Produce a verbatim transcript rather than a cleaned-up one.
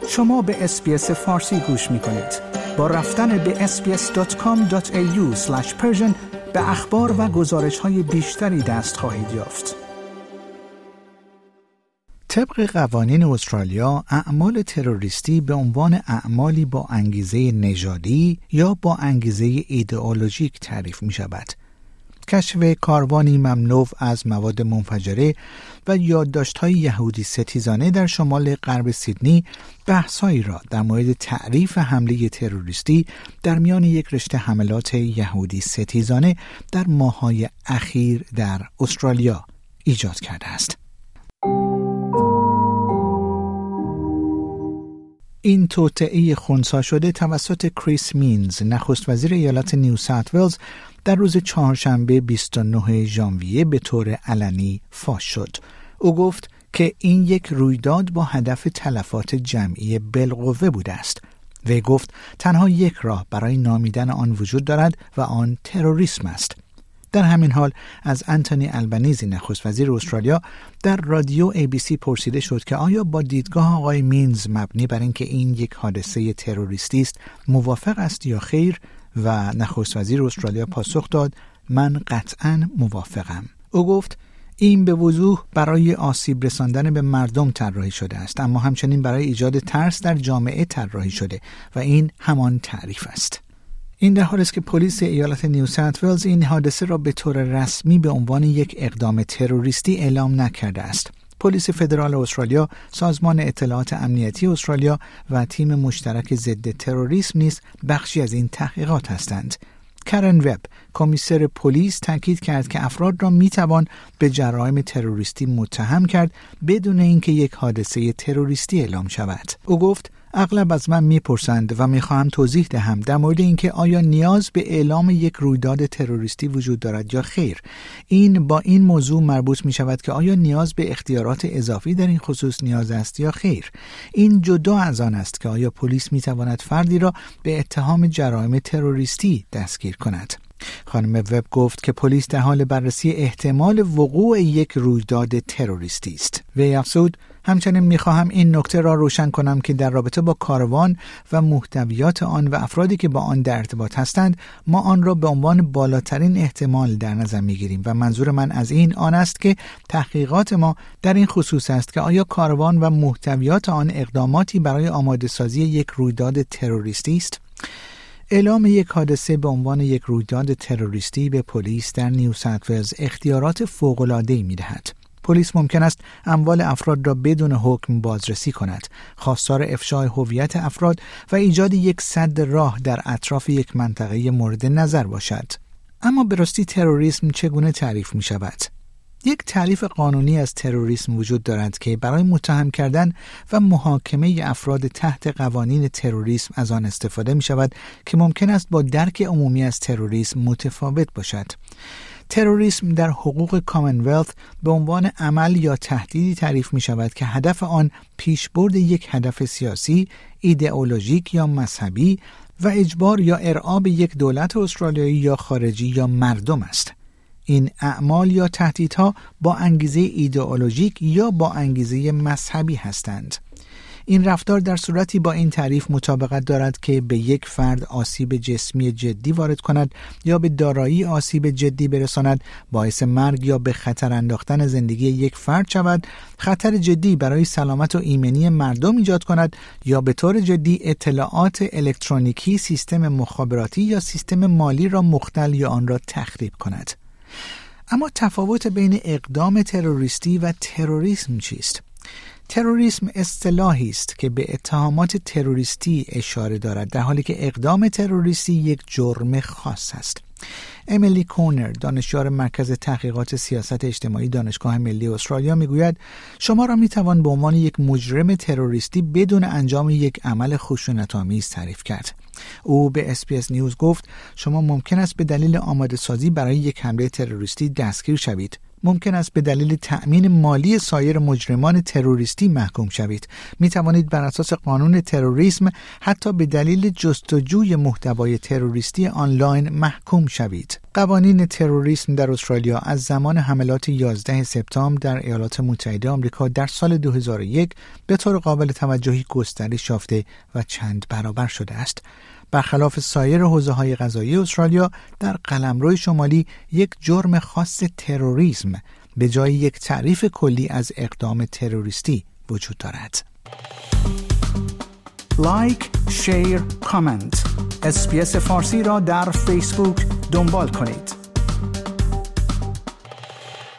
شما به اس‌بی‌اس فارسی گوش می‌کنید. با رفتن به اس بی اس دات کام دات ای یو اسلش پرشن به اخبار و گزارش‌های بیشتری دست خواهید یافت. طبق قوانین استرالیا، اعمال تروریستی به عنوان اعمالی با انگیزه نژادی یا با انگیزه ایدئولوژیک تعریف می‌شود. کشف کاروانی مملو از مواد منفجره و یادداشت‌های یهودی ستیزانه در شمال غرب سیدنی بحث‌هایی را در مورد تعریف حمله تروریستی در میان یک رشته حملات یهودی ستیزانه در ماه‌های اخیر در استرالیا ایجاد کرده است. این توطئه خنثی شده توسط کریس مینز، نخست وزیر ایالت نیو ساوت ولز، در روز چهارشنبه بیست و نه ژانویه به طور علنی فاش شد. او گفت که این یک رویداد با هدف تلفات جمعی بالقوه بوده است. وی گفت تنها یک راه برای نامیدن آن وجود دارد و آن تروریسم است. در همین حال از انتونی البنیزی، نخست وزیر استرالیا، در رادیو ای بی سی پرسیده شد که آیا با دیدگاه آقای مینز مبنی بر اینکه این یک حادثه تروریستی است موافق است یا خیر، و نخست وزیر استرالیا پاسخ داد من قطعاً موافقم. او گفت این به وضوح برای آسیب رساندن به مردم طراحی شده است، اما همچنین برای ایجاد ترس در جامعه طراحی شده و این همان تعریف است. این در حالی است که پلیس ایالت نیو ساوت ولز این حادثه را به طور رسمی به عنوان یک اقدام تروریستی اعلام نکرده است. پلیس فدرال استرالیا، سازمان اطلاعات امنیتی استرالیا و تیم مشترک ضد تروریسم نیز بخشی از این تحقیقات هستند. کرن وب، کمیسر پلیس، تاکید کرد که افراد را میتوان به جرایم تروریستی متهم کرد بدون اینکه یک حادثه تروریستی اعلام شود. او گفت اغلب از من میپرسند و میخواهم توضیح دهم در مورد اینکه آیا نیاز به اعلام یک رویداد تروریستی وجود دارد یا خیر. این با این موضوع مربوط می شود که آیا نیاز به اختیارات اضافی در این خصوص نیاز است یا خیر. این جدا از آن است که آیا پلیس می تواند فردی را به اتهام جرایم تروریستی دستگیر کند. خانم وب گفت که پلیس در حال بررسی احتمال وقوع یک رویداد تروریستی است. وی افزود همچنین می‌خواهم این نکته را روشن کنم که در رابطه با کاروان و محتویات آن و افرادی که با آن در ارتباط هستند، ما آن را به عنوان بالاترین احتمال در نظر می‌گیریم و منظور من از این آن است که تحقیقات ما در این خصوص است که آیا کاروان و محتویات آن اقداماتی برای آماده‌سازی یک رویداد تروریستی است. اعلام یک حادثه به عنوان یک رویداد تروریستی به پلیس در نیو ساوت ولز اختیارات فوق‌العاده‌ای می‌دهد. پلیس ممکن است اموال افراد را بدون حکم بازرسی کند، خواستار افشای هویت افراد و ایجاد یک سد راه در اطراف یک منطقه مورد نظر باشد. اما به راستی تروریسم چگونه تعریف می شود؟ یک تعریف قانونی از تروریسم وجود دارد که برای متهم کردن و محاکمه افراد تحت قوانین تروریسم از آن استفاده می شود که ممکن است با درک عمومی از تروریسم متفاوت باشد. تروریسم در حقوق کامنولث به عنوان عمل یا تهدیدی تعریف می شود که هدف آن پیشبرد یک هدف سیاسی، ایدئولوژیک یا مذهبی و اجبار یا ارعاب یک دولت استرالیایی یا خارجی یا مردم است. این اعمال یا تهدیدها با انگیزه ایدئولوژیک یا با انگیزه مذهبی هستند. این رفتار در صورتی با این تعریف مطابقت دارد که به یک فرد آسیب جسمی جدی وارد کند یا به دارایی آسیب جدی برساند، باعث مرگ یا به خطر انداختن زندگی یک فرد شود، خطر جدی برای سلامت و ایمنی مردم ایجاد کند یا به طور جدی اطلاعات الکترونیکی، سیستم مخابراتی یا سیستم مالی را مختل یا آن را تخریب کند. اما تفاوت بین اقدام تروریستی و تروریسم چیست؟ تروریسم اصطلاحی است که به اتهامات تروریستی اشاره دارد، در حالی که اقدام تروریستی یک جرم خاص است. امیلی کونر، دانشیار مرکز تحقیقات سیاست اجتماعی دانشگاه ملی استرالیا، میگوید شما را میتوان به عنوان یک مجرم تروریستی بدون انجام یک عمل خشونت‌آمیز تعریف کرد. او به اس بی اس نیوز گفت شما ممکن است به دلیل آماده سازی برای یک حمله تروریستی دستگیر شوید. ممکن است به دلیل تأمین مالی سایر مجرمان تروریستی محکوم شوید. می توانید بر اساس قانون تروریسم حتی به دلیل جستجوی محتوای تروریستی آنلاین محکوم شوید. قوانین تروریسم در استرالیا از زمان حملات یازده سپتامبر در ایالات متحده آمریکا در سال دو هزار و یک به طور قابل توجهی گسترش یافته و چند برابر شده است. برخلاف سایر حوزه‌های قضایی استرالیا، در قلمرو شمالی یک جرم خاص تروریسم به جای یک تعریف کلی از اقدام تروریستی وجود دارد. لایک، شیر، کامنت. اس بی اس فارسی را در فیسبوک دنبال کنید.